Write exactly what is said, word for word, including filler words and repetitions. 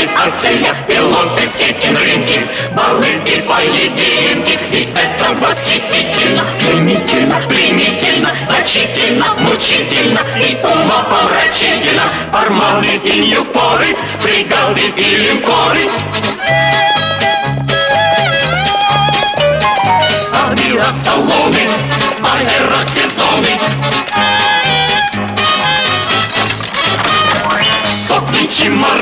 акция, пилоты, скейтинг, ринги, баллы и поединки. И это восхитительно, пленительно, пленительно, значительно, мучительно и умопомрачительно. Формалы и юпоры, фрегаты и линкоры. Авиасалоны, аэросезоны. Сотни чемоданов